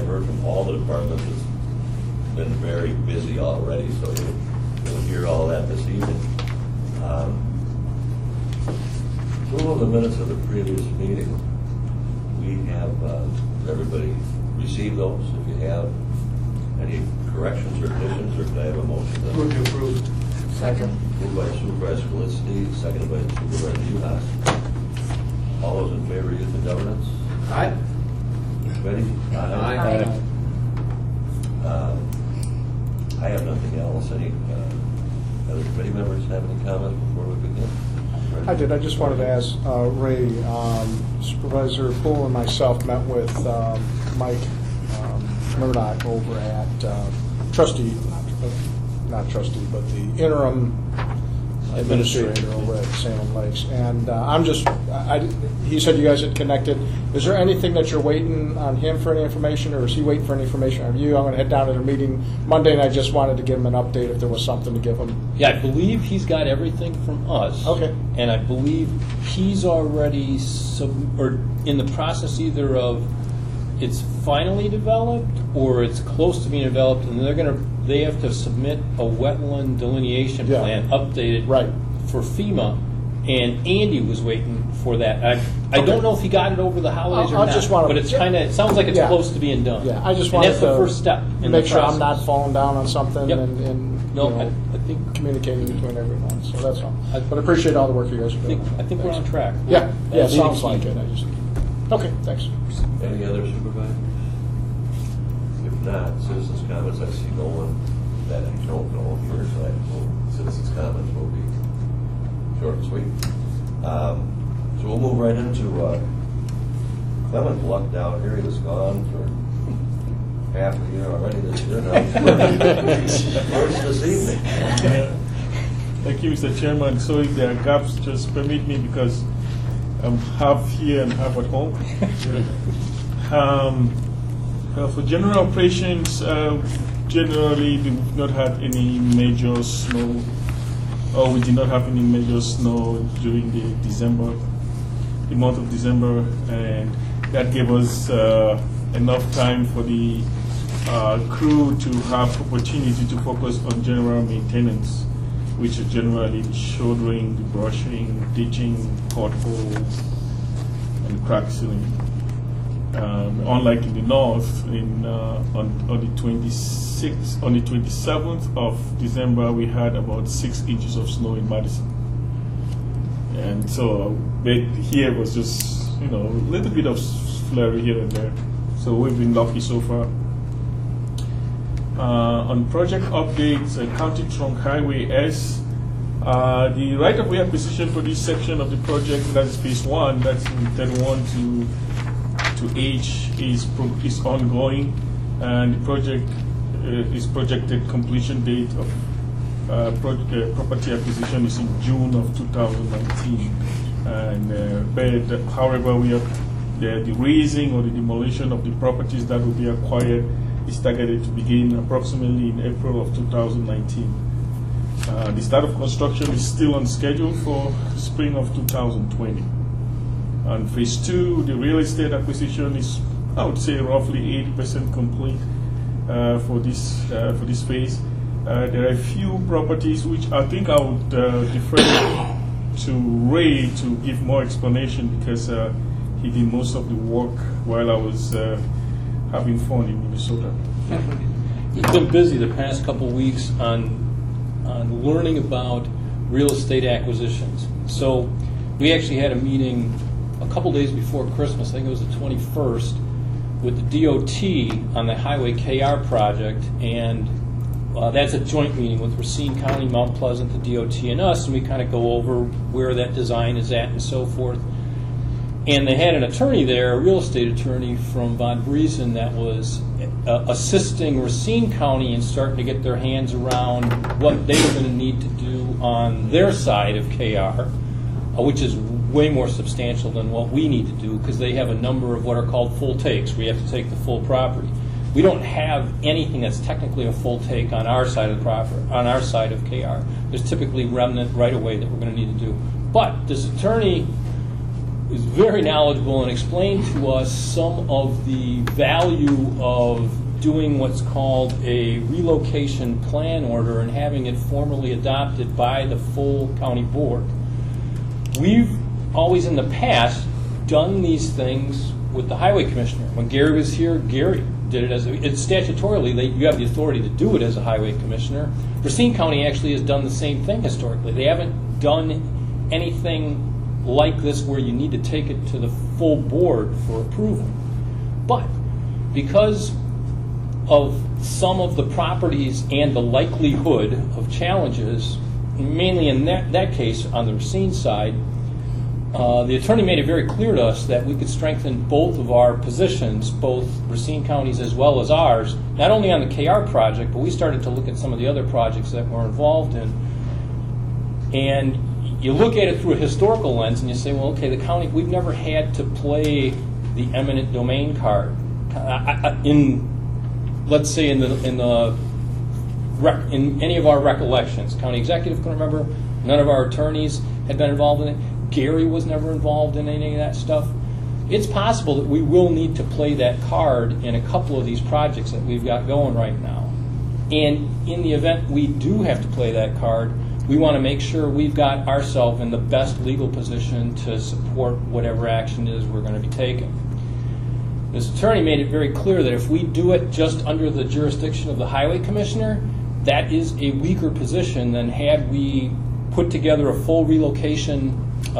I've heard from all the departments, it's been very busy already, so you'll hear all that this evening. Approval of the minutes of the previous meeting. We have, everybody received those? If you have any corrections or additions, or can I have a motion? Move to approve. Second. Moved by Supervisor Galitzny, seconded by Supervisor Uhas. All those in favor, youth and governance? Aye. Ready? Aye. I have nothing else. Any other committee members have any comments before we begin? I did. I just wanted to ask Ray, Supervisor Poole and myself met with Mike Murdoch over at trustee, not trustee, but the interim administrator over at Salem Lakes. And he said you guys had connected. Is there anything that you're waiting on him for any information, or is he waiting for any information on you? I'm going to head down to the meeting Monday, and I just wanted to give him an update if there was something to give him. Yeah, I believe he's got everything from us. Okay. And I believe he's already or in the process either of it's finally developed or it's close to being developed, and they have to submit a wetland delineation plan updated for FEMA. And Andy was waiting for that. I don't know if he got it over the holidays or not, but it's it sounds like it's close to being done. Yeah, I just wanted that's the first step. To make sure I'm not falling down on something and I think communicating between everyone. So that's all. But I appreciate all the work you guys are doing. I think we're on track. Yeah, sounds like it. Okay, thanks. Any other supervisors? If not, citizens' comments. I see no one that I don't know here, so citizens' comments will be short and sweet. So we'll move right into Clement Luck down here. He was gone for half a year already this year. First this evening. Thank you, Mr. Chairman. So if there are gaps, just permit me because I'm half here and half at home. For general operations, generally we've not had any major snow, or we did not have any major snow during the month of December, and that gave us enough time for the crew to have opportunity to focus on general maintenance, which is generally the shouldering, the brushing, ditching, potholes, and crack sealing. Unlike in the north, on the 27th of December, we had about 6 inches of snow in Madison, and so here was just a little bit of flurry here and there. So we've been lucky so far. On project updates, County Trunk Highway S, the right-of-way acquisition for this section of the project, that's phase 1, that's in 31 to H, is ongoing, and the project is projected completion date of property acquisition is in June of 2019. And however, the raising or the demolition of the properties that will be acquired is targeted to begin approximately in April of 2019. The start of construction is still on schedule for spring of 2020. On phase 2, the real estate acquisition is, I would say, roughly 80% complete for this phase. There are a few properties which I think I would defer to Ray to give more explanation, because he did most of the work while I was having fun in Minnesota. We've been busy the past couple weeks on learning about real estate acquisitions. So we actually had a meeting a couple days before Christmas, I think it was the 21st, with the DOT on the Highway KR project, and that's a joint meeting with Racine County, Mount Pleasant, the DOT, and us, and we kind of go over where that design is at and so forth. And they had an attorney there, a real estate attorney from Von Briesen, that was assisting Racine County in starting to get their hands around what they were going to need to do on their side of KR, which is way more substantial than what we need to do, because they have a number of what are called full takes. We have to take the full property. We don't have anything that's technically a full take on our side of the property, on our side of KR. There's typically remnant right away that we're going to need to do. But this attorney was very knowledgeable and explained to us some of the value of doing what's called a relocation plan order and having it formally adopted by the full county board. We've always in the past done these things with the highway commissioner. When Gary was here, Gary did it it's statutorily, you have the authority to do it as a highway commissioner. Racine County actually has done the same thing historically. They haven't done anything like this where you need to take it to the full board for approval. But because of some of the properties and the likelihood of challenges, mainly in that case on the Racine side, the attorney made it very clear to us that we could strengthen both of our positions, both Racine County's as well as ours, not only on the KR project, but we started to look at some of the other projects that we're involved in. And you look at it through a historical lens and you say, well, okay, the county, we've never had to play the eminent domain card. Let's say in any of our recollections, county executive can remember, none of our attorneys had been involved in it. Gary was never involved in any of that stuff. It's possible that we will need to play that card in a couple of these projects that we've got going right now. And in the event we do have to play that card, we want to make sure we've got ourselves in the best legal position to support whatever action it is we're going to be taking. This attorney made it very clear that if we do it just under the jurisdiction of the highway commissioner, that is a weaker position than had we put together a full relocation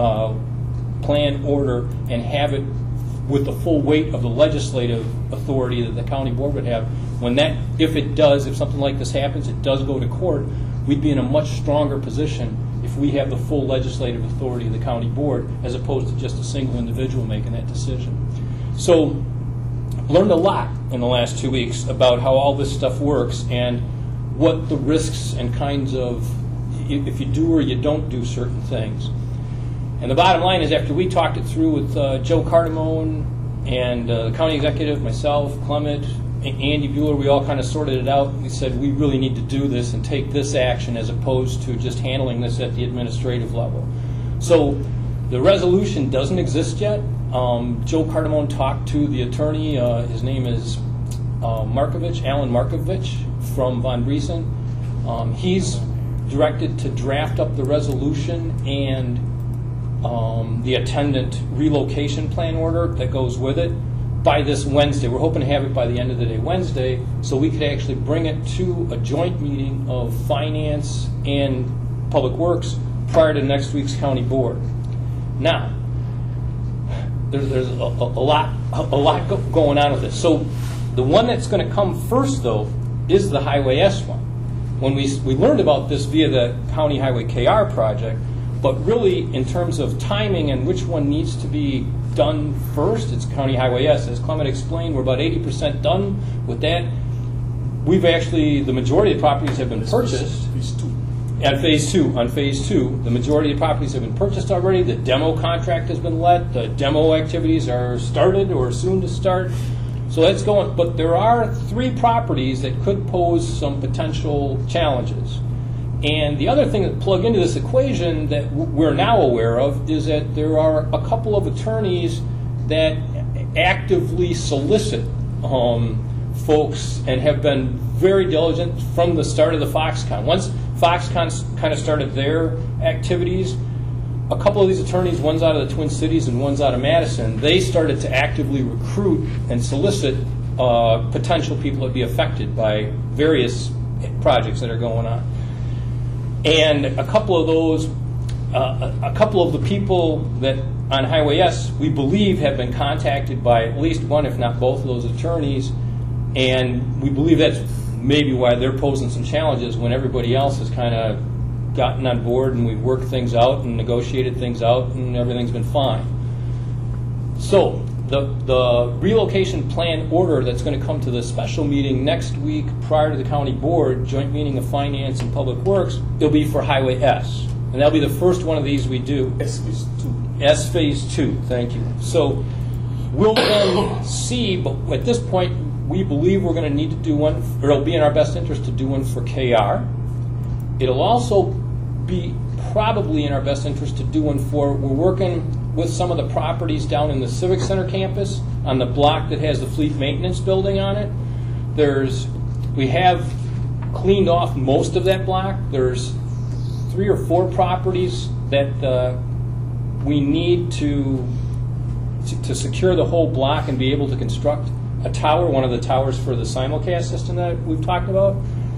plan order and have it with the full weight of the legislative authority that the county board would have. When that, if something like this happens, it does go to court, we'd be in a much stronger position if we have the full legislative authority of the county board as opposed to just a single individual making that decision. So, learned a lot in the last 2 weeks about how all this stuff works and what the risks and kinds of, if you do or you don't do certain things. And the bottom line is, after we talked it through with Joe Cardamone and the county executive, myself, Clement, Andy Bueller, we all kind of sorted it out. We said we really need to do this and take this action as opposed to just handling this at the administrative level. So the resolution doesn't exist yet. Joe Cardamone talked to the attorney. His name is Alan Markovich from Von Briesen. He's directed to draft up the resolution and the attendant relocation plan order that goes with it by this Wednesday. We're hoping to have it by the end of the day Wednesday so we could actually bring it to a joint meeting of Finance and Public Works prior to next week's county board. Now, there's a lot going on with this. So the one that's going to come first, though, is the Highway S one. When we learned about this via the County Highway KR project, but really in terms of timing and which one needs to be done first, it's County Highway S. As Clement explained, we're about 80% done with that. We've actually, the majority of the properties have been purchased. On phase two, the majority of the properties have been purchased already. The demo contract has been let. The demo activities are started or soon to start. So that's going, but there are 3 properties that could pose some potential challenges. And the other thing that plug into this equation that we're now aware of is that there are a couple of attorneys that actively solicit folks and have been very diligent from the start of the Foxconn. Once Foxconn kind of started their activities, a couple of these attorneys, one's out of the Twin Cities and one's out of Madison, they started to actively recruit and solicit potential people that would be affected by various projects that are going on. And a couple of those, a couple of the people that on Highway S, we believe have been contacted by at least one, if not both of those attorneys, and we believe that's maybe why they're posing some challenges when everybody else has kind of gotten on board and we've worked things out and negotiated things out and everything's been fine. So the relocation plan order that's going to come to the special meeting next week prior to the county board, joint meeting of Finance and Public Works, it'll be for Highway S. And that'll be the first one of these we do. S phase 2. S phase 2, thank you. So we'll then see, but at this point we believe we're going to need to do one, or it'll be in our best interest to do one for KR. It'll also be probably in our best interest to do one for, we're working with some of the properties down in the Civic Center campus on the block that has the fleet maintenance building on it. We have cleaned off most of that block. There's 3 or 4 properties that we need to secure the whole block and be able to construct a tower, one of the towers for the simulcast system that we've talked about.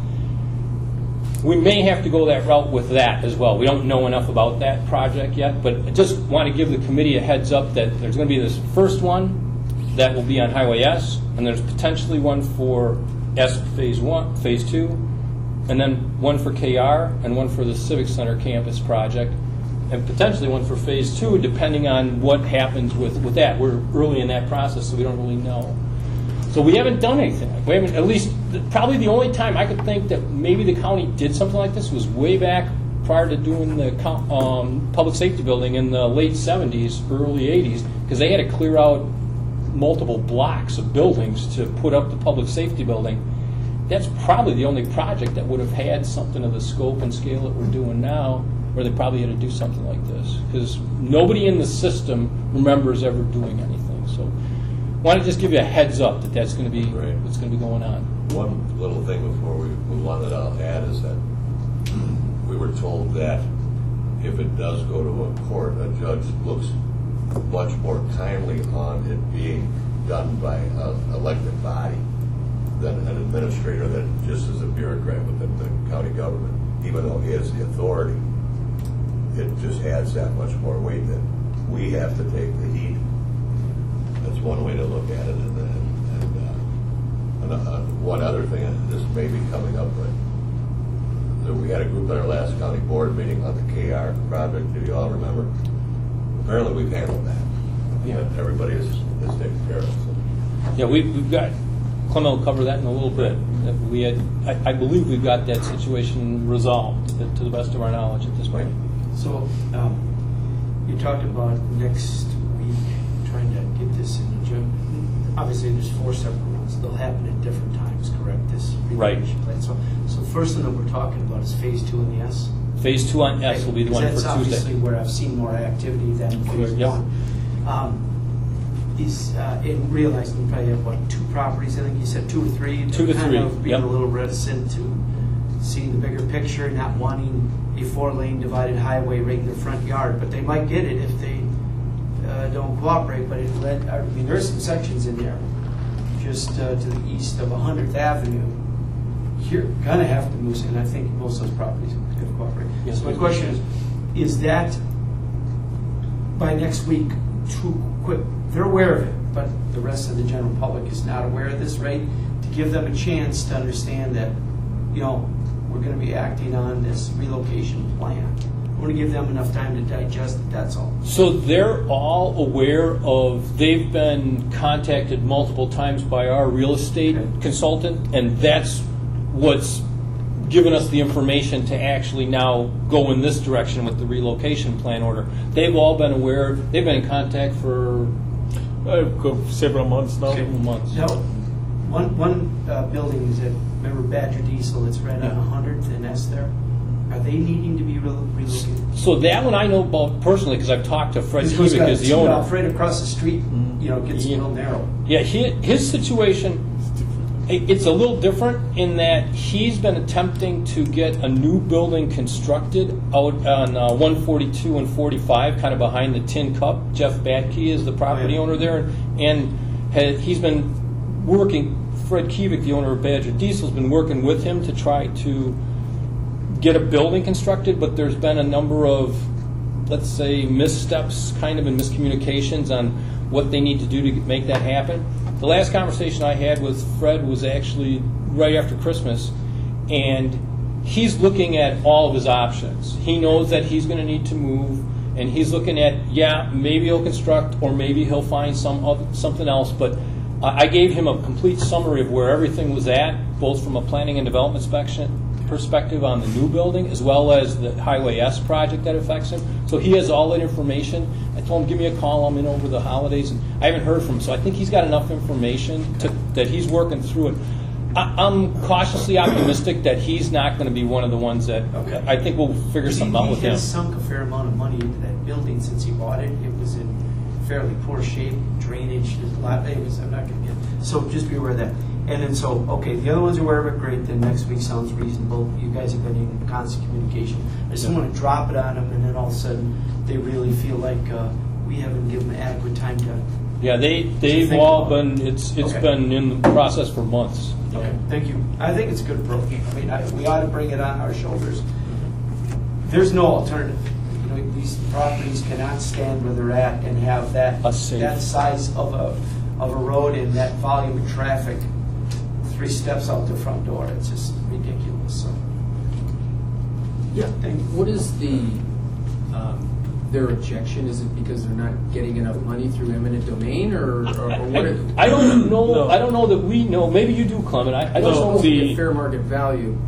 We may have to go that route with that as well. We don't know enough about that project yet, but I just want to give the committee a heads up that there's going to be this first one that will be on Highway S, and there's potentially one for S Phase 2, and then one for KR, and one for the Civic Center campus project, and potentially one for Phase 2, depending on what happens with that. We're early in that process, so we don't really know. So we haven't done anything. We haven't, at least, probably the only time I could think that maybe the county did something like this was way back prior to doing the public safety building in the late 70s, early 80s, because they had to clear out multiple blocks of buildings to put up the public safety building. That's probably the only project that would have had something of the scope and scale that we're doing now, where they probably had to do something like this, because nobody in the system remembers ever doing anything. So I want to just give you a heads up that that's going to be what's going to be going on. One little thing before we move on that I'll add is that we were told that if it does go to a court, a judge looks much more kindly on it being done by an elected body than an administrator that just is a bureaucrat within the county government. Even though he has the authority, it just adds that much more weight that we have to take the heat. That's one way to look at it. And one other thing, and this may be coming up, but we had a group at our last county board meeting on the KR project. Do you all remember? Apparently we've handled that. Yeah. Everybody is taken care of. So. Yeah, we've got, Clement will cover that in a little bit. We had, I believe we've got that situation resolved to the best of our knowledge at this point. So you talked about next week trying to get this in the gym. Obviously, there's 4 separate ones. They'll happen at different times, correct? This relocation plan. So the first one that we're talking about is Phase 2 in the S. Phase 2 on S will be the one for That's Tuesday. obviously where I've seen more activity than Phase 1. In realizing you probably have, what, 2 properties? I think you said 2 or 3. 2 to 3. Kind of being Yep. a little reticent to seeing the bigger picture, not wanting a 4-lane divided highway right in their front yard. But they might get it if they don't cooperate. But there's some sections in there just to the east of 100th Avenue. You're going to have to move, and I think most of those properties could cooperate. Yes, So my question is that by next week too quick? They're aware of it, but the rest of the general public is not aware of this, right? To give them a chance to understand that, we're going to be acting on this relocation plan. We're going to give them enough time to digest it, that's all. So they're all aware of, they've been contacted multiple times by our real estate consultant, and that's what's given us the information to actually now go in this direction with the relocation plan order. They've all been aware, they've been in contact for several months now. several months. Now, one building is at, remember Badger Diesel, it's right on 100th and S there. Are they needing to be relocated? So that one I know about personally because I've talked to Fred This one's Kubick got as the owner. Right across the street, gets a little narrow. Yeah, his situation, it's a little different in that he's been attempting to get a new building constructed out on 142 and 45, kind of behind the Tin Cup. Jeff Badke is the property owner there, and he's been working, Fred Kubick, the owner of Badger Diesel, has been working with him to try to get a building constructed, but there's been a number of, let's say, missteps kind of in miscommunications on what they need to do to make that happen. The last conversation I had with Fred was actually right after Christmas, and he's looking at all of his options. He knows that he's going to need to move, and he's looking at, maybe he'll construct or maybe he'll find something else, but I gave him a complete summary of where everything was at, both from a planning and development perspective on the new building as well as the Highway S project that affects him. So he has all that information. I told him, give me a call, I'm in over the holidays, and I haven't heard from him. So I think he's got enough information that he's working through it. I'm cautiously optimistic that he's not going to be one of the ones that. Okay. I think we'll figure something out with He him. has sunk a fair amount of money into that building since he bought it. It was in fairly poor shape, drainage, there's a lot. I'm not going to get. So just be aware of that. And then the other ones are aware of it. Great. Then next week sounds reasonable. You guys have been in constant communication. I just don't want to drop it on them, and then all of a sudden they really feel like we haven't given them adequate time to. Yeah, they've think all about been. It's Okay. been in the process for months. Okay, thank you. I think it's a good approach. I mean, we ought to bring it on our shoulders. There's no alternative. You know, these properties cannot stand where they're at and have that size of a road and that volume of traffic 3 steps out the front door. It's just ridiculous. So, Yeah. thank you. What is their objection? Is it because they're not getting enough money through eminent domain, or what? I don't know. No. I don't know that we know. Maybe you do, Clement. I don't No, know. the- fair market value.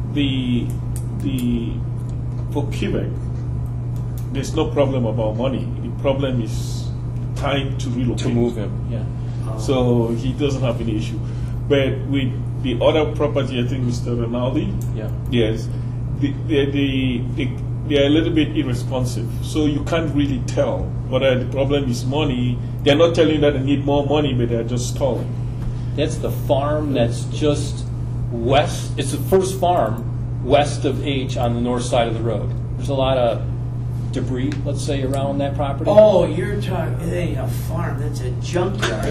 For Quebec, there's no problem about money. The problem is time to relocate. To move him, yeah. So he doesn't have any issue. But with the other property, I think Mr. Rinaldi, Yeah. yes, they are a little bit irresponsive. So you can't really tell whether the problem is money. They're not telling you that they need more money, but they're just stalling. That's the farm that's just west. It's the first farm west of H on the north side of the road. There's a lot of debris, let's say, around that property. Oh, you're talking, it ain't a farm, that's a junkyard.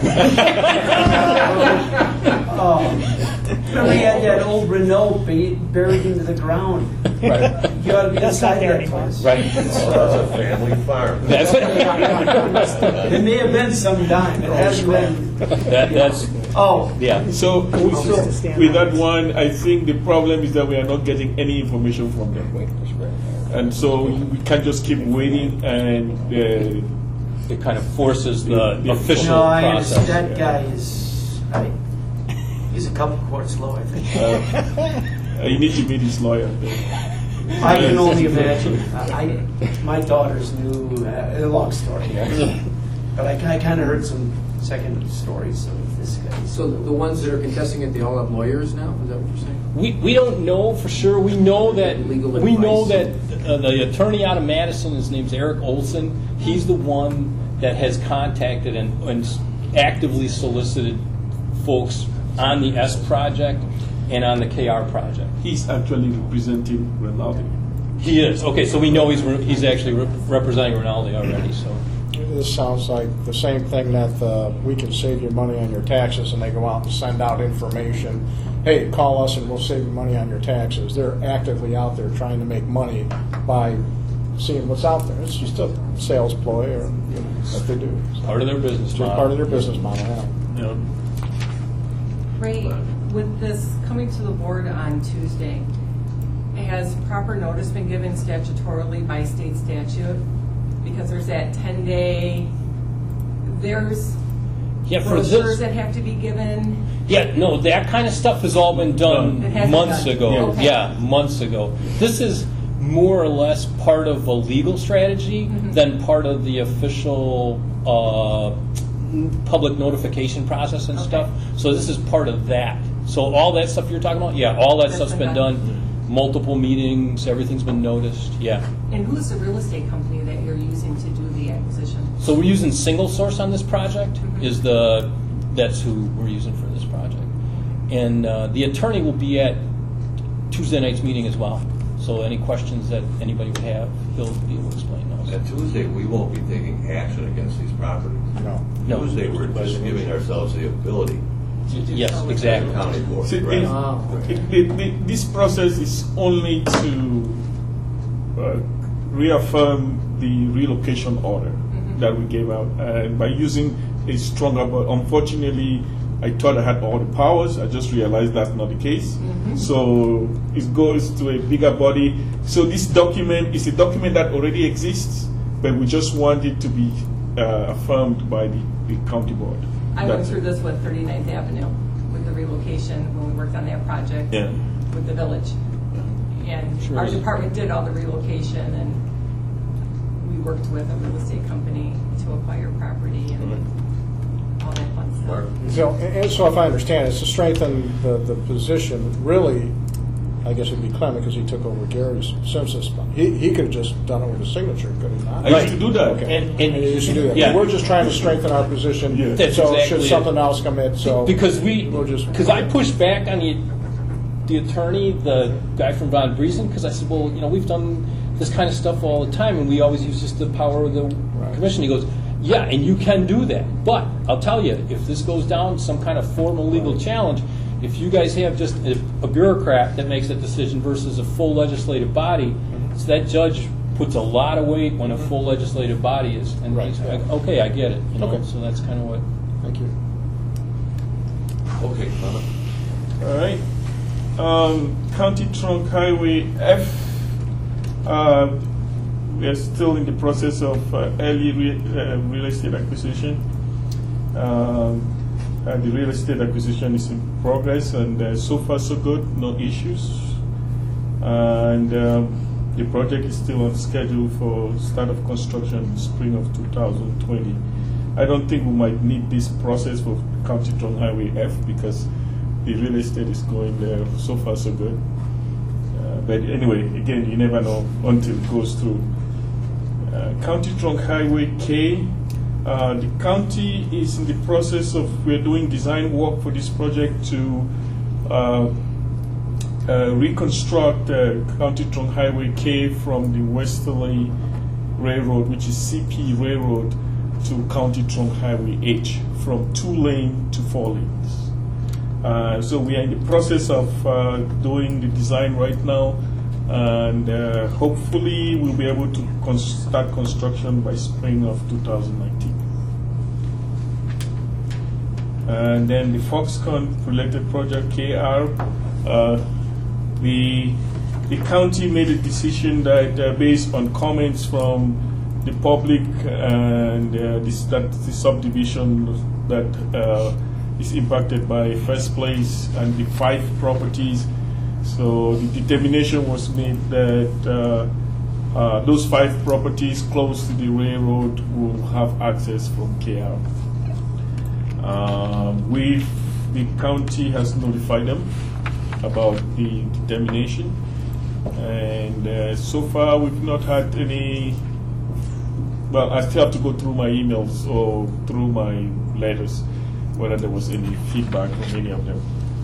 Remember he had that old Renault buried into the ground. Right. You ought to be inside that place. Right. That's a family farm. That's It may have been some dime, it hasn't been. that's Oh, yeah. So with that one, I think the problem is that we are not getting any information from them. And so we can't just keep waiting and It kind of forces the official no, I process. understand. That guy is, he's a couple quarts low, I think. you need to meet his lawyer. I can only imagine. My daughters knew, a long story. But I kind of heard some second stories of this guy. So the ones that are contesting it, they all have lawyers now. Is that what you're saying? We don't know for sure. We know that Legal the advice. attorney out of Madison, his name's Eric Olson. He's the one that has contacted and actively solicited folks on the S project and on the KR project. He's actually representing Rinaldi. He is. Okay, so we know he's actually representing Rinaldi already. So This sounds like the same thing that we can save you money on your taxes, and they go out and send out information. Hey, call us and we'll save you money on your taxes. They're actively out there trying to make money by seeing what's out there. It's just a sales ploy, or what they do. part of their business It's model. part of their business model. Yeah. Ray, with this coming to the board on Tuesday, has proper notice been given statutorily by state statute? Because there's that 10-day, there's Yeah, for brochures this. that have to be given. Yeah, no, that kind of stuff has all been done It has been months done. ago. Yeah. Okay. Yeah, months ago. This is more or less part of a legal strategy than part of the official public notification process and stuff. So this is part of that. So all that stuff you're talking about, yeah, all that That's stuff's been been done. done. Multiple meetings, everything's been noticed. Yeah. And who's the real estate company that you're using to do the acquisition? So we're using Single Source on this project. That's who we're using for this project. And the attorney will be at Tuesday night's meeting as well. So any questions that anybody would have, he'll be able to explain those. And Tuesday, we won't be taking action against these properties. No. Tuesday, we're just giving ourselves the ability. Yes, The exactly. county board, See, right? this process is only to reaffirm the relocation order that we gave out, and by using a stronger. But unfortunately, I thought I had all the powers. I just realized that's not the case. So it goes to a bigger body. So this document is a document that already exists, but we just want it to be affirmed by the county board. I went That's through it. this with 39th Avenue, with the relocation, when we worked on that project Yeah. with the village. And Sure. our department did all the relocation, and we worked with a real estate company to acquire property and all that fun Mark? So if I understand, it's to strengthen the position, really, I guess it'd be Clement because he took over Gary's Simpson's spot. He could have just done it with a signature, could he not? I used to do that. Okay. And He used to do that. yeah. But we're just trying to strengthen our position. Yeah. That's So exactly should it. something else come in, so. Because we'll just- I pushed back on the attorney, the guy from Von Briesen, because I said, well, we've done this kind of stuff all the time, and we always use just the power of the Right. commission. He goes, yeah, and you can do that. But I'll tell you, if this goes down some kind of formal legal challenge, if you guys have just a bureaucrat that makes that decision versus a full legislative body, so that judge puts a lot of weight when a full legislative body is. And Right. he's like, okay, I get it. Okay. So that's kind of what. Thank you. Okay, Clement. All right. County Trunk Highway F. We are still in the process of early real estate acquisition. The real estate acquisition is in progress, and so far so good, no issues. And the project is still on schedule for start of construction in spring of 2020. I don't think we might need this process for County Trunk Highway F because the real estate is going there. So far so good. But anyway, again, you never know until it goes through. County Trunk Highway K. The county is in the process of, we're doing design work for this project to reconstruct County Trunk Highway K from the Westerly Railroad, which is CP Railroad, to County Trunk Highway H, from 2-lane to 4 lanes. So we are in the process of doing the design right now, and hopefully we'll be able to start construction by spring of 2019. And then the Foxconn related project, KR, the county made a decision that based on comments from the public and the subdivision that is impacted by First Place and the 5 properties. So the determination was made that those 5 properties close to the railroad will have access from KR. The county has notified them about the determination, and so far we've not had any. Well, I still have to go through my emails or through my letters whether there was any feedback from any of them.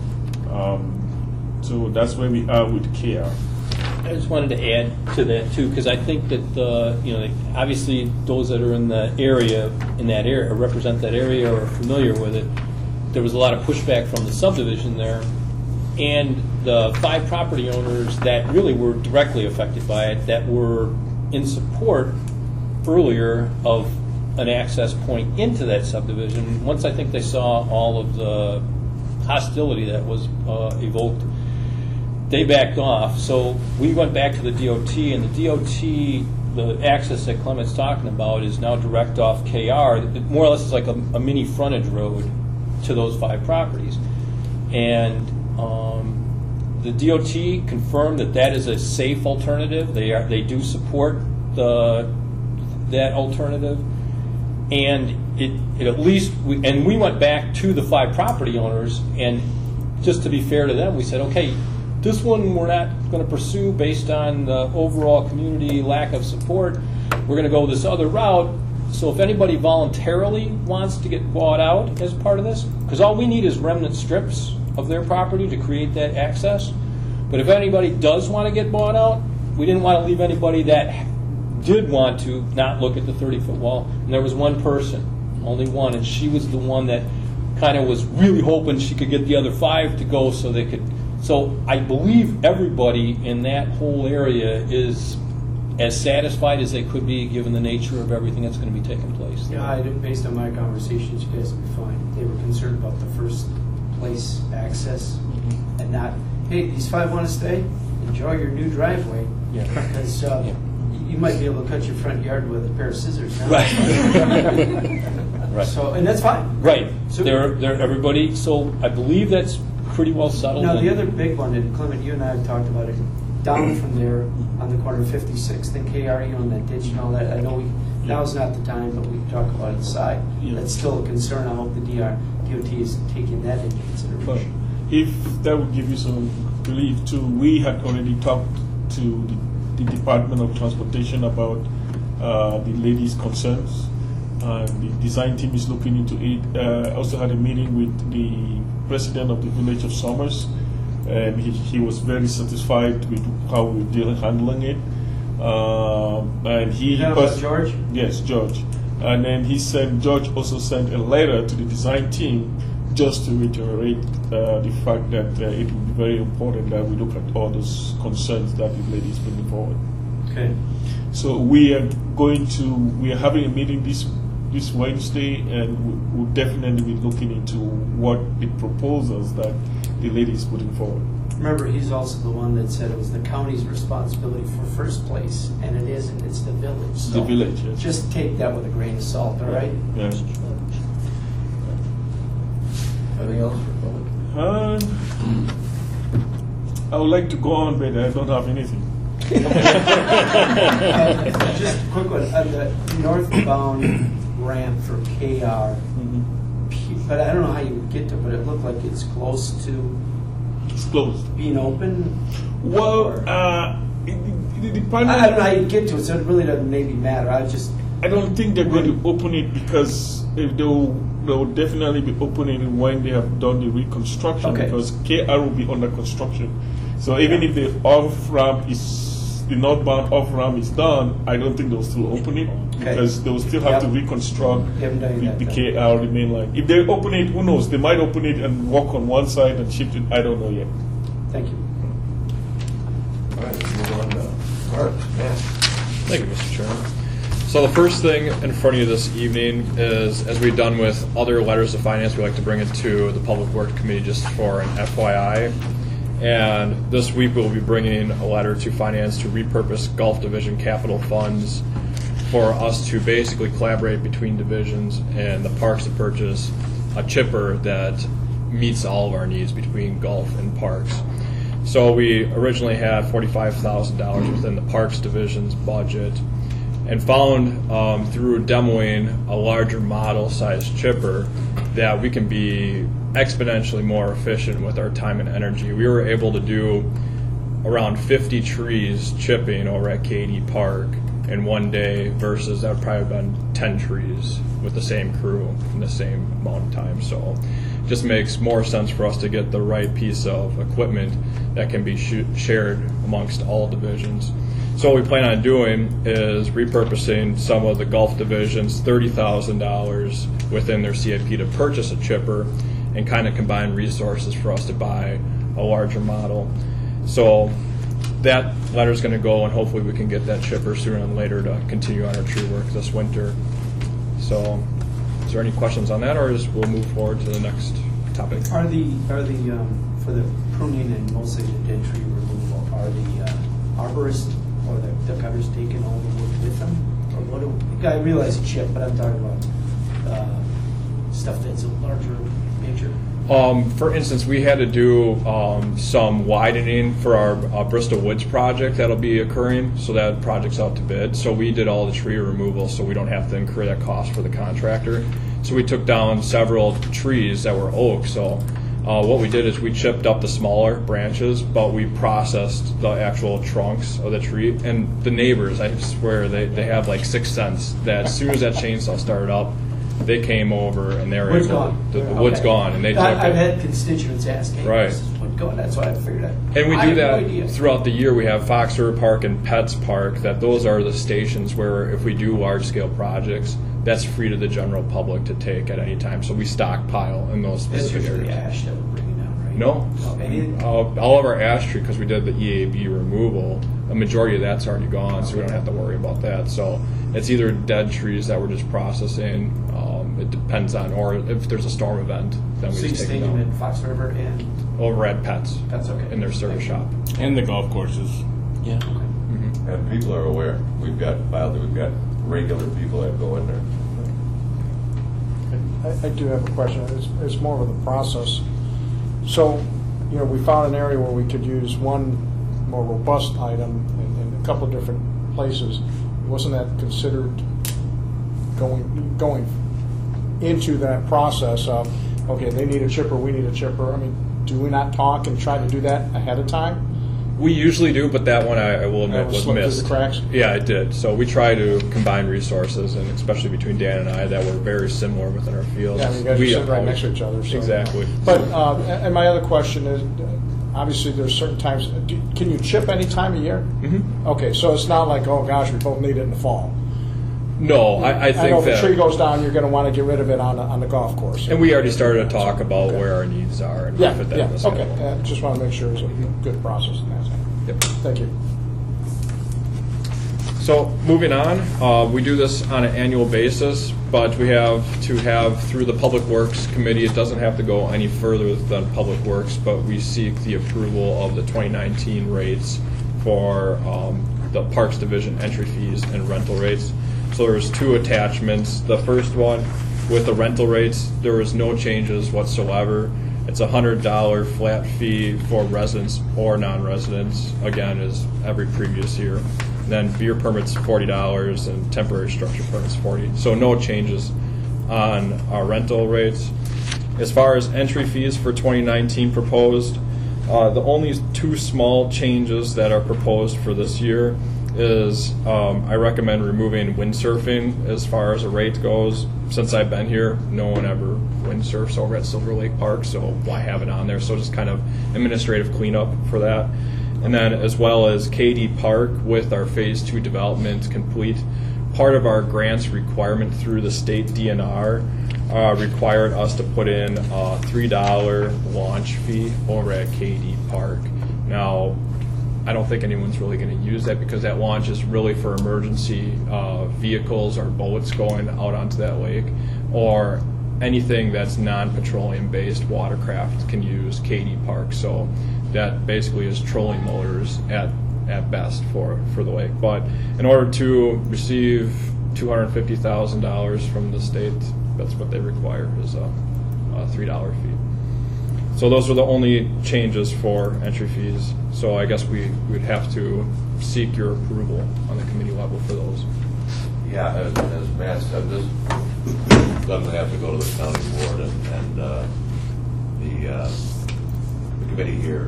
So that's where we are with KR. I just wanted to add to that too, because I think that obviously those that are in that area, or represent that area, or are familiar with it. There was a lot of pushback from the subdivision there, and the 5 property owners that really were directly affected by it, that were in support earlier of an access point into that subdivision. Once I think they saw all of the hostility that was evoked, they backed off. So we went back to the DOT, and the DOT, the access that Clement's talking about, is now direct off KR. It more or less is like a mini frontage road to those 5 properties. And the DOT confirmed that that is a safe alternative. They do support that alternative. And it at least, we went back to the 5 property owners, and just to be fair to them, we said, okay, this one we're not going to pursue based on the overall community lack of support. We're going to go this other route. So if anybody voluntarily wants to get bought out as part of this, because all we need is remnant strips of their property to create that access. But if anybody does want to get bought out, we didn't want to leave anybody that did want to not look at the 30-foot wall. And there was one person, only one, and she was the one that kind of was really hoping she could get the other 5 to go so they could. So I believe everybody in that whole area is as satisfied as they could be given the nature of everything that's going to be taking place. Yeah, based on my conversations, you guys will be fine. They were concerned about the first place access and not, hey, these 5 want to stay? Enjoy your new driveway. Yeah. Because Yeah. you might be able to cut your front yard with a pair of scissors. Now. Right. Right. So, and that's fine. Right. So- They're everybody. So I believe that's pretty well settled. Now, the and- other big one, and Clement, you and I have talked about it, down from there on the corner of 56th and KR, on that ditch and all that. I know now's not the time, but we can talk about it aside. Yeah. That's still a concern. I hope the DOT is taking that into But consideration. if that would give you some relief too, we had already talked to the Department of Transportation about the ladies' concerns. The design team is looking into it. I also had a meeting with the president of the Village of Somers, and he was very satisfied with how we're handling it. And he, George? Yes, George. And then George also sent a letter to the design team just to reiterate the fact that it would be very important that we look at all those concerns that the ladies bring forward. Okay. So we are having a meeting this Wednesday, and we'll definitely be looking into what the proposals that the ladies putting forward. Remember, he's also the one that said it was the county's responsibility for first place, and it isn't, it's the village. So The village, yes. just take that with a grain of salt, all right? Yeah. Anything else for public? I would like to go on, but I don't have anything. Just a quick one, on the northbound ramp for KR, but I don't know how you would get to it, but it looked like it's close to It's closed. being open. Well, Or- the department. I don't know how you get to it, so it really doesn't maybe matter. I don't think they're going to open it because they'll definitely be opening it when they have done the reconstruction, Okay. because KR will be under construction. So even if the the northbound off ramp is done, I don't think they'll still open it, Okay. because they'll still have to Yep. reconstruct They haven't done that the then. KR, the main line. If they open it, who knows? They might open it and walk on one side and shift it. I don't know yet. Thank you. All right, let's move on to Art. Matt. Thank you, Mr. Chairman. So the first thing in front of you this evening is, as we've done with other letters of finance, we like to bring it to the Public Works Committee just for an FYI. And this week we'll be bringing a letter to finance to repurpose Gulf Division capital funds for us to basically collaborate between divisions and the parks to purchase a chipper that meets all of our needs between Gulf and parks. So we originally had $45,000 within the Parks Division's budget, and found through demoing a larger model size chipper that we can be exponentially more efficient with our time and energy. We were able to do around 50 trees chipping over at Katy Park in one day, versus that would probably have been 10 trees with the same crew in the same amount of time. So it just makes more sense for us to get the right piece of equipment that can be shared amongst all divisions. So what we plan on doing is repurposing some of the Gulf Division's $30,000 within their CIP to purchase a chipper, and kind of combine resources for us to buy a larger model. So that letter is going to go, and hopefully we can get that chipper sooner than later to continue on our tree work this winter. So is there any questions on that, or we'll move forward to the next topic? Are the for the pruning and mostly the dead tree removal, are the arborists or the cutters taking all the work with them? Or what do, I realize chip, but I'm talking about stuff that's a larger nature. For instance, we had to do some widening for our Bristol Woods project that'll be occurring, so that project's out to bid. So we did all the tree removal, so we don't have to incur that cost for the contractor. So we took down several trees that were oak. So what we did is we chipped up the smaller branches, but we processed the actual trunks of the tree. And the neighbors, I swear, they have like 6 cents that as soon as that chainsaw started up, they came over and they were Wood's able. gone. The wood's Okay. gone, and they took I've it. had constituents ask, hey, Right. this is wood gone. That's why I figured out. And we I do have no that idea. throughout the year. We have Fox River Park and Pets Park, that those are the stations where if we do large-scale projects, that's free to the general public to take at any time. So we stockpile in those It's specific usually areas. ash that we're bringing down, right? No. Anything? All of our ash tree, because we did the EAB removal, a majority of that's already gone, so we don't have to worry about that. So it's either dead trees that we're just processing. It depends on, or if there's a storm event, then we So you just take stayed them in down. Fox River and Over at Pets, that's okay. in their service shop. And the golf courses. Yeah. And people are aware. We've got regular people that go in there. I do have a question. It's more of the process. So, we found an area where we could use one more robust item in a couple of different places. Wasn't that considered going into that process of okay, they need a chipper, we need a chipper, I mean, do we not talk and try to do that ahead of time? We usually do, but that one I will admit That was slipped through missed. the cracks? Yeah, it did. So we try to combine resources, and especially between Dan and I, that were very similar within our fields. Yeah, I mean, you guys are We sitting right approach- next to each other. So. Exactly. But, and my other question is, obviously there's certain times, can you chip any time of year? Mhm. Okay, so it's not like, oh gosh, we both need it in the fall. No, I think I know if that. a tree goes down, you're going to want to get rid of it on the golf course. And we already started to talk about where our needs are and Yeah, fit that yeah, in the okay. schedule. Just want to make sure it's a good process in that. Yep. Thank you. So moving on, we do this on an annual basis, but we have to have through the Public Works Committee, it doesn't have to go any further than Public Works, but we seek the approval of the 2019 rates for the Parks Division entry fees and rental rates. So there's two attachments. The first one with the rental rates, there was no changes whatsoever. It's a $100 flat fee for residents or non-residents, again, as every previous year. Then beer permits $40 and temporary structure permits $40. So no changes on our rental rates. As far as entry fees for 2019 proposed, the only two small changes that are proposed for this year is I recommend removing windsurfing as far as the rate goes. Since I've been here, no one ever windsurfs over at Silver Lake Park, so why have it on there? So just kind of administrative cleanup for that. And then as well as KD Park with our Phase 2 development complete, part of our grants requirement through the state DNR required us to put in a $3 launch fee over at KD Park. Now, I don't think anyone's really going to use that because that launch is really for emergency vehicles or boats going out onto that lake, or anything that's non-petroleum based watercraft can use KD Park. So that basically is trolling motors at best for the lake. But in order to receive $250,000 from the state, that's what they require is a $3 fee. So those are the only changes for entry fees. So I guess we would have to seek your approval on the committee level for those. Yeah, as Matt said, this doesn't have to go to the county board, and the committee here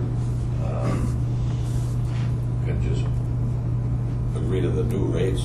can just agree to the new rates.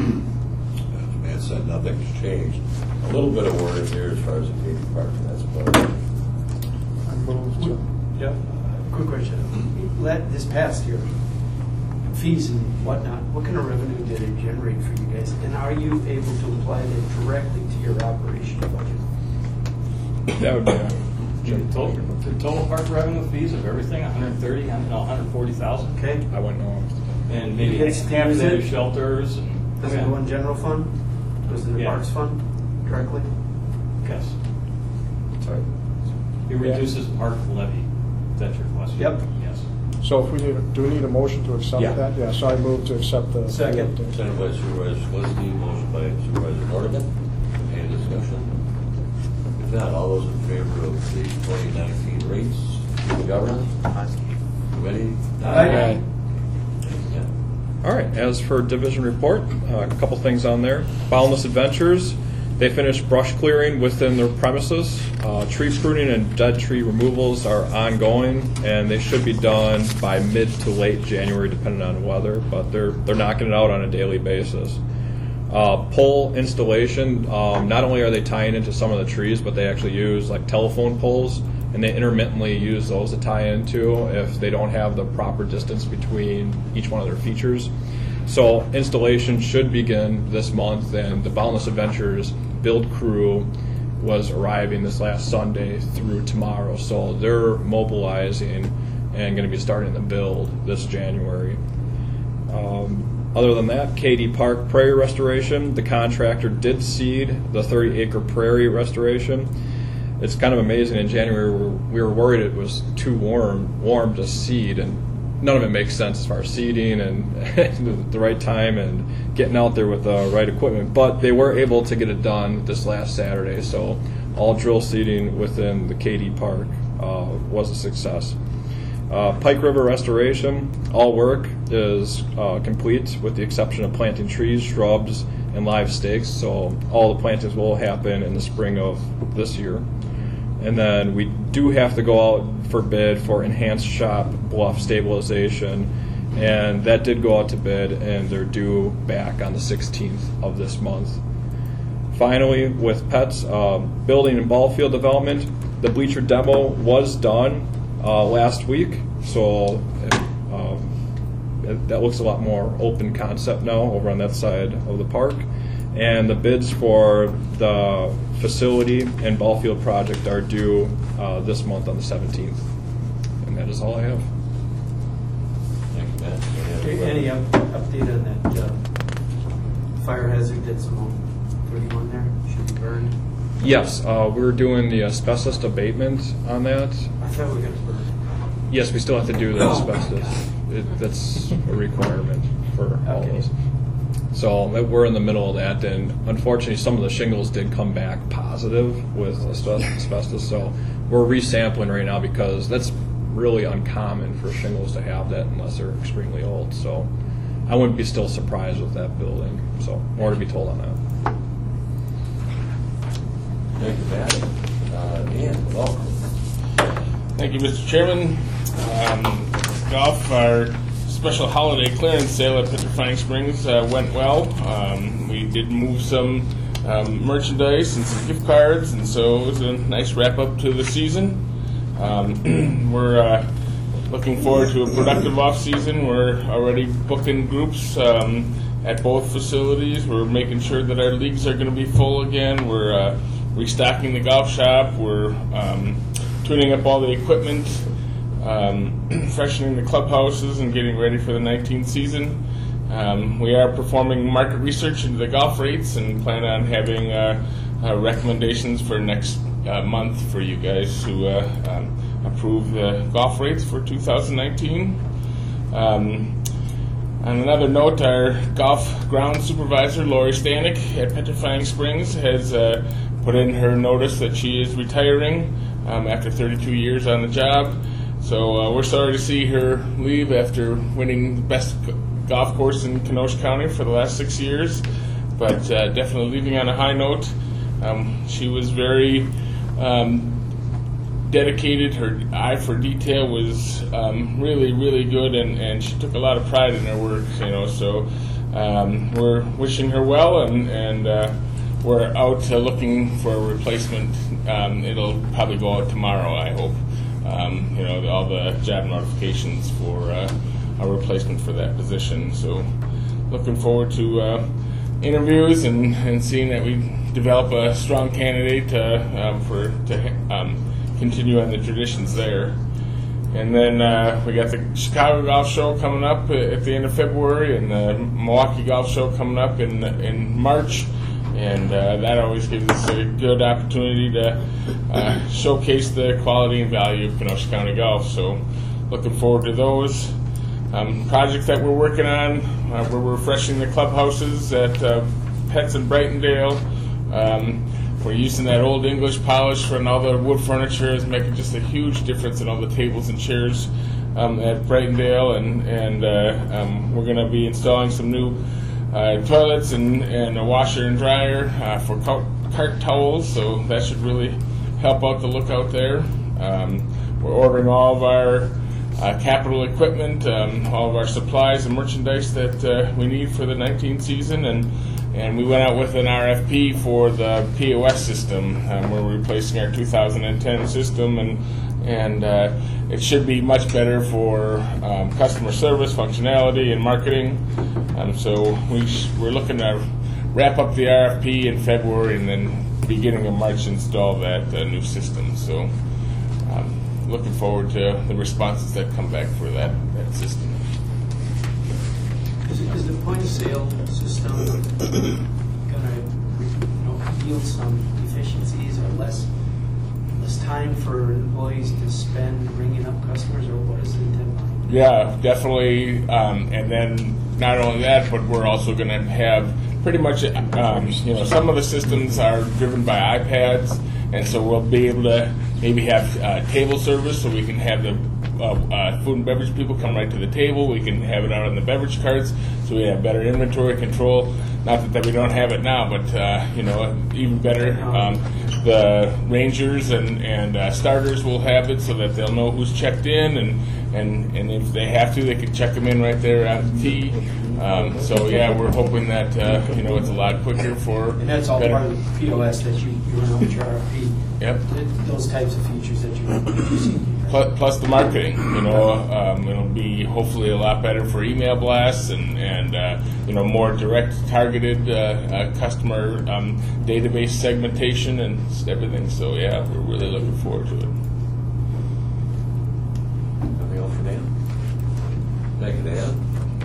As Matt said, nothing's changed. A little bit of word here as far as the KD Park, and that's about it. I move to. Yep. Quick question. This past year, fees and whatnot, what kind of revenue did it generate for you guys? And are you able to apply that directly to your operation budget? That would be The total park revenue fees of everything, 130, 140,000. Okay. I wouldn't know. And maybe It's- half of that is is it- shelters and. Does it go in general fund? Goes to the Yeah. parks fund directly? Yes. Sorry. It reduces park levy. Is that your question? Yep. Yes. So if we do we need a motion to accept Yeah. that? Yeah, so I move to accept the. Second. Second by Supervisor Swinsky, motion by Supervisor Nordigan. Any discussion? If not, all those in favor of the 2019 rates to the government? Committee? Aye. Yeah. All right, as for division report, a couple things on there. Boundless Adventures, they finished brush clearing within their premises. Tree pruning and dead tree removals are ongoing, and they should be done by mid to late January, depending on weather, but they're knocking it out on a daily basis. Pole installation, not only are they tying into some of the trees, but they actually use like telephone poles, and they intermittently use those to tie into if they don't have the proper distance between each one of their features. So installation should begin this month, and the Boundless Adventures build crew was arriving this last Sunday through tomorrow. So they're mobilizing and going to be starting the build this January. Other than that, KD Park Prairie Restoration, the contractor did seed the 30-acre prairie restoration. It's kind of amazing. In January, we were worried it was too warm to seed, and none of it makes sense as far as seeding and the right time and getting out there with the right equipment. But they were able to get it done this last Saturday, so all drill seeding within the KD Park was a success. Pike River Restoration, all work is complete with the exception of planting trees, shrubs, and live stakes. So all the plantings will happen in the spring of this year. And then we do have to go out for bid for enhanced shop bluff stabilization, and that did go out to bid, and they're due back on the 16th of this month. Finally, with Pets building and ball field development, the bleacher demo was done last week, so that looks a lot more open concept now over on that side of the park. And the bids for the facility and ball field project are due this month on the 17th. And that is all I have. Thank you, Matt. Any update on that fire hazard that's on 31 there? Should be burned? Yes, we're doing the asbestos abatement on that. I thought we were going to burn. Yes, we still have to do the asbestos. That's a requirement for all Okay. those. So we're in the middle of that, and unfortunately some of the shingles did come back positive with asbestos, so we're resampling right now because that's really uncommon for shingles to have that unless they're extremely old. So I wouldn't be still surprised with that building. So more to be told on that. Thank you, Matt. Dan, welcome. Thank you, Mr. Chairman. Golf, our special holiday clearance sale at Petrifying Springs went well. We did move some merchandise and some gift cards, and so it was a nice wrap up to the season. We're looking forward to a productive off season. We're already booking groups at both facilities. We're making sure that our leagues are going to be full again. We're restocking the golf shop. We're tuning up all the equipment, freshening the clubhouses, and getting ready for the 19th season. We are performing market research into the golf rates and plan on having recommendations for next month for you guys to approve the golf rates for 2019. On another note, our golf ground supervisor, Lori Stanek at Petrifying Springs, has put in her notice that she is retiring after 32 years on the job. So we're sorry to see her leave after winning the best golf course in Kenosha County for the last 6 years, but definitely leaving on a high note. She was very dedicated. Her eye for detail was really, really good, and she took a lot of pride in her work. So we're wishing her well, and we're out looking for a replacement. It'll probably go out tomorrow, I hope. All the job notifications for a replacement for that position. So looking forward to interviews and seeing that we develop a strong candidate to continue on the traditions there. And then we got the Chicago Golf Show coming up at the end of February, and the Milwaukee Golf Show coming up in March. And that always gives us a good opportunity to showcase the quality and value of Kenosha County golf. So looking forward to those. Projects that we're working on, we're refreshing the clubhouses at Pets in Brightondale. We're using that old English polish for all the wood furniture. It's making just a huge difference in all the tables and chairs at Brightondale. And we're going to be installing some new toilets and a washer and dryer for cart towels, so that should really help out the look out there. We're ordering all of our capital equipment, all of our supplies and merchandise that we need for the 19th season, and we went out with an RFP for the POS system. We're replacing our 2010 system, and it should be much better for customer service, functionality, and marketing. So we're looking to wrap up the RFP in February and then beginning of March install that new system. So looking forward to the responses that come back for that system. Is the point of sale system going to yield some efficiencies or less time for employees to spend ringing up customers, or what is the intent behind it? Yeah, definitely. And then not only that, but we're also going to have pretty much, some of the systems are driven by iPads, and so we'll be able to maybe have table service, so we can have the food and beverage people come right to the table. We can have it out on the beverage carts, so we have better inventory control. Not that we don't have it now, but even better. The rangers and starters will have it so that they'll know who's checked in, and if they have to, they can check them in right there at the tee. So yeah, we're hoping that it's a lot quicker for. And that's all better. part of the POS that you run with your RFP. Yep. Those types of features that you see. Plus the marketing, it'll be hopefully a lot better for email blasts and more direct targeted customer database segmentation and everything. So yeah, we're really looking forward to it. Anything else for Dan? Thank you, Dan.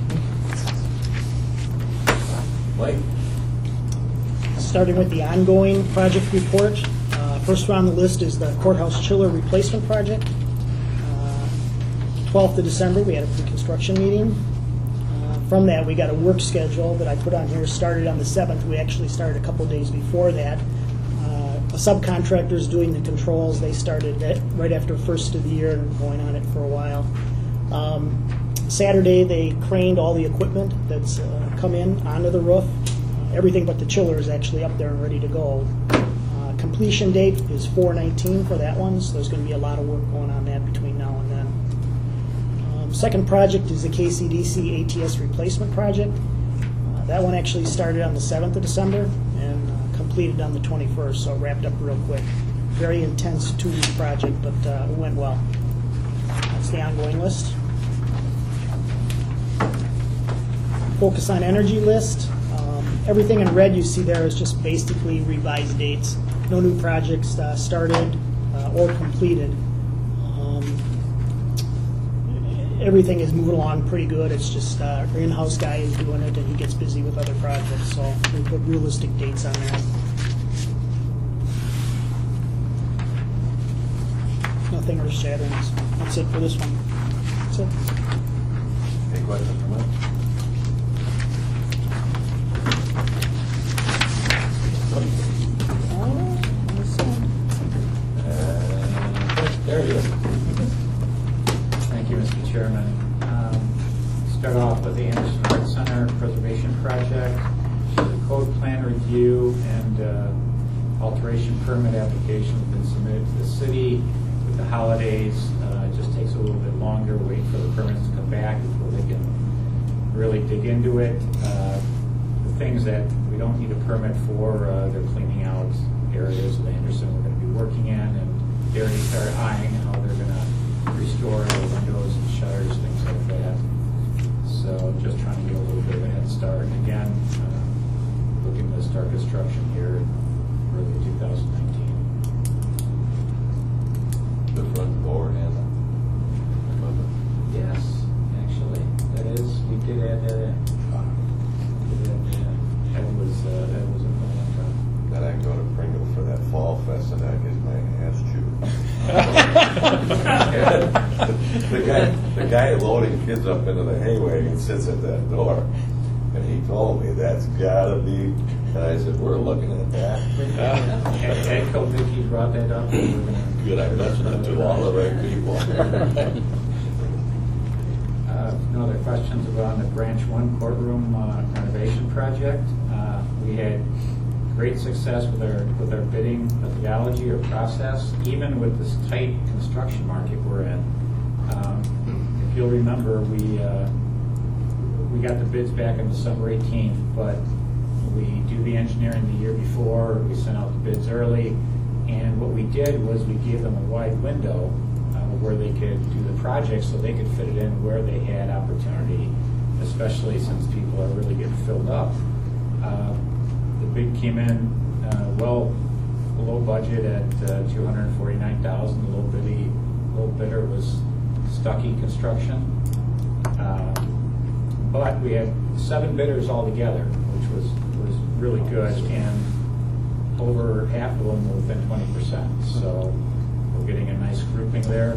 Mike? Starting with the ongoing project report. First one on the list is the courthouse chiller replacement project. 12th of December, we had a pre-construction meeting. From that, we got a work schedule that I put on here, started on the 7th. We actually started a couple days before that. A subcontractor is doing the controls. They started right after first of the year and going on it for a while. Saturday, they craned all the equipment that's come in onto the roof. Everything but the chiller is actually up there and ready to go. Completion date is 4/19 for that one, so there's going to be a lot of work going on that between now and then. Second project is the KCDC ATS replacement project. That one actually started on the 7th of December and completed on the 21st, so it wrapped up real quick. Very intense 2-week project, but it went well. That's the ongoing list. Focus on energy list. Everything in red you see there is just basically revised dates. No new projects started or completed. Everything is moving along pretty good. It's just our in-house guy is doing it, and he gets busy with other projects. So we put realistic dates on there. Nothing earth-shattering. That's it for this one. That's it. Any questions for Mike? There he is. Thank you, Mr. Chairman. Start off with the Anderson Art Center Preservation Project. The code plan review and alteration permit application have been submitted to the city. With the holidays, it just takes a little bit longer, wait for the permits to come back before they can really dig into it. The things that we don't need a permit for, they're cleaning out areas of Anderson we're going to be working in, and they already started eyeing how they're going to restore the windows and shutters, things like that. So just trying to get a little bit of a head start. Again, looking to start construction here in early 2019. The front door and Yes, actually, that is, we did add that in. That was a long time. then I go to Pringle for that fall fest and I get my ass chewed. The guy loading kids up into the hay wagon sits at that door, and he told me that's gotta be. And I said, we're looking at that. Ed Kovicki brought that up. Good, I mentioned it to all the right people. No other questions about the Branch 1 courtroom renovation project. We had great success with our bidding methodology or process, even with this tight construction market we're in. If you'll remember, we got the bids back on December 18th, but we do the engineering the year before. We sent out the bids early, and what we did was we gave them a wide window where they could do the project so they could fit it in where they had opportunity, especially since people are really getting filled up. The bid came in well below budget at $249,000. The low bidder was Stuckey Construction. But we had 7 bidders altogether, which was really good, and over half of them were within 20%. So we're getting a nice grouping there.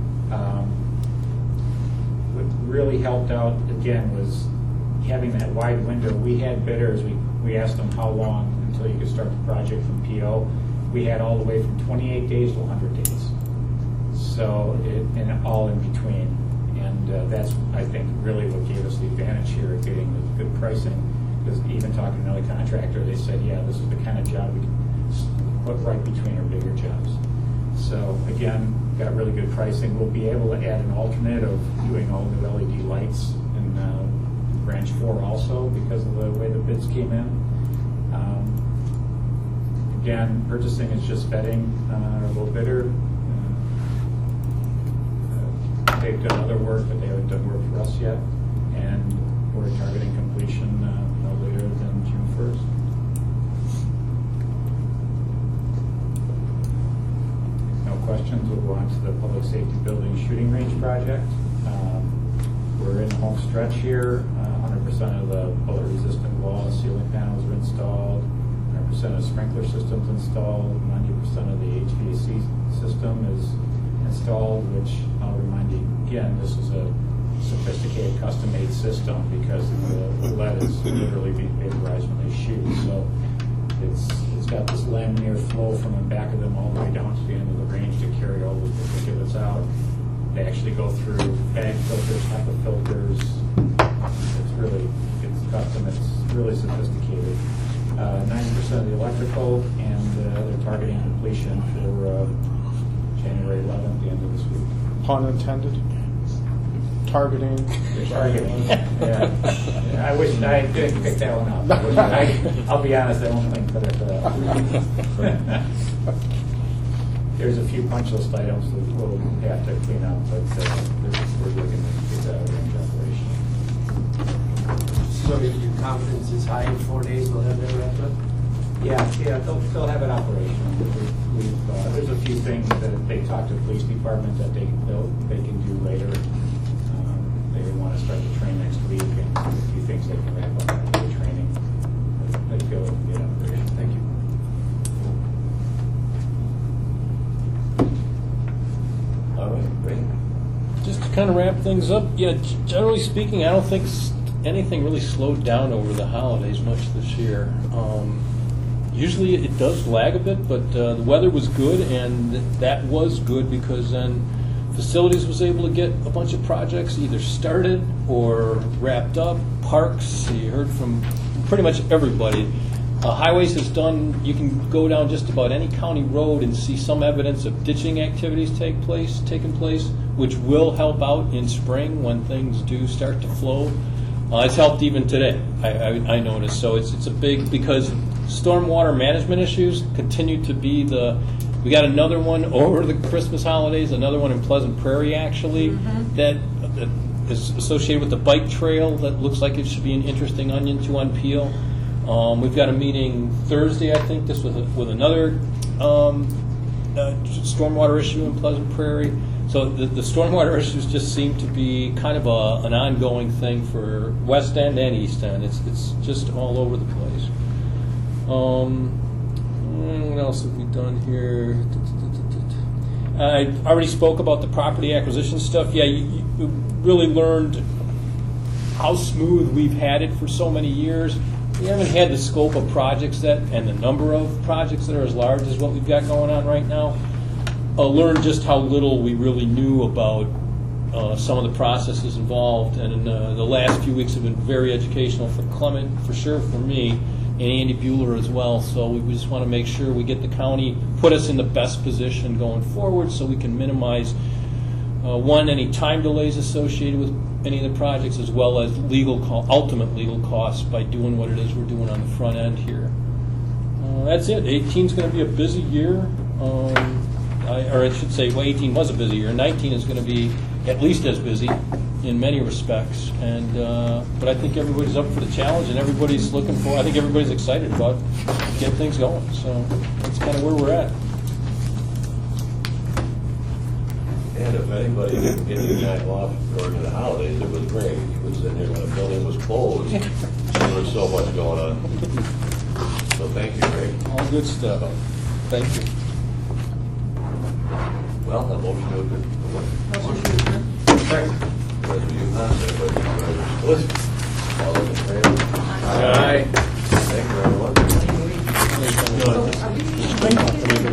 What really helped out, again, was having that wide window. We had bidders, we asked them how long until you could start the project from PO. We had all the way from 28 days to 100 days. and all in between. And that's, I think, really what gave us the advantage here at getting the good pricing. Because even talking to another contractor, they said, yeah, this is the kind of job we can put right between our bigger jobs. So again, got really good pricing. We'll be able to add an alternate of doing all new LED lights in branch 4 also because of the way the bids came in. Again, purchasing is just vetting our low bidder. They've done other work, but they haven't done work for us yet. And we're targeting completion no later than June 1st. No questions, we'll go on to the public safety building shooting range project. We're in the home stretch here. 100% of the bullet-resistant wall and ceiling panels are installed. 100% of sprinkler systems installed. 90% of the HVAC system is installed, which I'll remind you again, this is a sophisticated custom-made system because the lead is literally being vaporized when they shoot. So it's got this laminar flow from the back of them all the way down to the end of the range to carry all the particulates out. They actually go through bag filters, HEPA filters. It's custom, it's really sophisticated. 90% of the electrical, and they're targeting completion for January 11th, the end of this week. Pun intended. Targeting. Targeting. Yeah. I wish I didn't pick that one up. I'll be honest, I won't think for that. There's a few punch list items that we'll have to clean up, but we're looking to get that range operation. So your confidence is high in 4 days we'll have that wrapped up? Yeah, they'll have it operational. There's a few things that they talked to the police department that they can do later. They want to start the train next week, and a few things they can wrap up after the training. They feel it can get operational. Thank you. All right, great. Just to kind of wrap things up, yeah, generally speaking, I don't think anything really slowed down over the holidays much this year. Usually it does lag a bit, but the weather was good, and that was good because then facilities was able to get a bunch of projects either started or wrapped up. Parks, you heard from pretty much everybody. Highways has done, you can go down just about any county road and see some evidence of ditching activities taking place, which will help out in spring when things do start to flow. It's helped even today, I noticed. So it's a big, because stormwater management issues continue to be we got another one over the Christmas holidays, another one in Pleasant Prairie actually, that is associated with the bike trail that looks like it should be an interesting onion to unpeel. We've got a meeting Thursday, I think, this with another stormwater issue in Pleasant Prairie. So the stormwater issues just seem to be kind of an ongoing thing for West End and East End. It's just all over the place. What else have we done here? I already spoke about the property acquisition stuff. Yeah, you really learned how smooth we've had it for so many years. We haven't had the scope of projects and the number of projects that are as large as what we've got going on right now. Learned just how little we really knew about some of the processes involved, and the last few weeks have been very educational for Clement, for sure for me, and Andy Bueller as well. So we just want to make sure we get the county, put us in the best position going forward so we can minimize, any time delays associated with any of the projects, as well as ultimate legal costs by doing what it is we're doing on the front end here. That's it. 18 is going to be a busy year. Or I should say, 18 was a busy year. 19 is going to be at least as busy in many respects. And but I think everybody's up for the challenge, and everybody's I think everybody's excited about getting things going. So that's kind of where we're at. And if anybody didn't get any night off during the holidays, it was great. He was in there when the building was closed. There was so much going on. So thank you, Ray. All good stuff. Thank you. Well, that motion to adjourn. Second. All those in favor? Aye. Thank you, everyone. So are we